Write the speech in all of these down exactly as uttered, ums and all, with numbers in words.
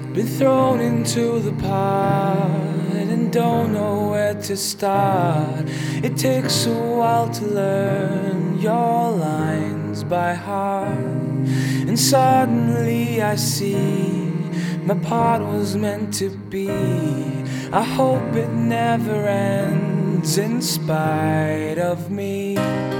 Been thrown into the pot and don't know where to start. It takes a while to learn your lines by heart. And suddenly I see my part was meant to be. I hope it never ends in spite of me.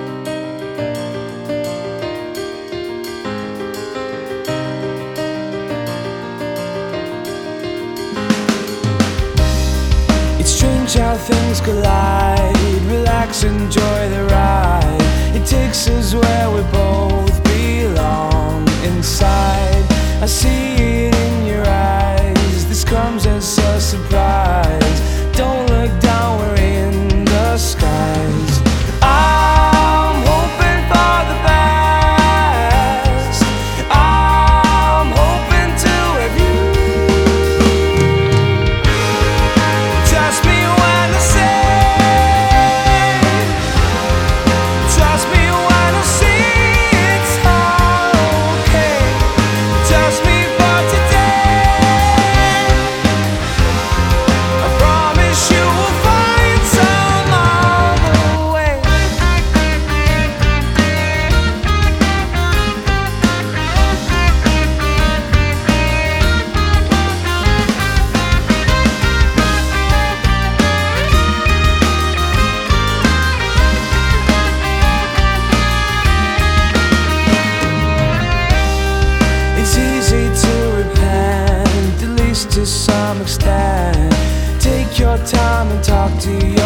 Strange how things collide. Relax, enjoy the ride. It takes us where we both belong inside. I see it in your eyes. This comes as a surprise. Don't look down, we're in the skies. I'm hoping for the best. I'm hoping to have you. Trust me when I say, trust me when I say it's okay. Trust me for today. I promise you will find some other way. It's easy to repent, at least to some extent. Take your time and talk to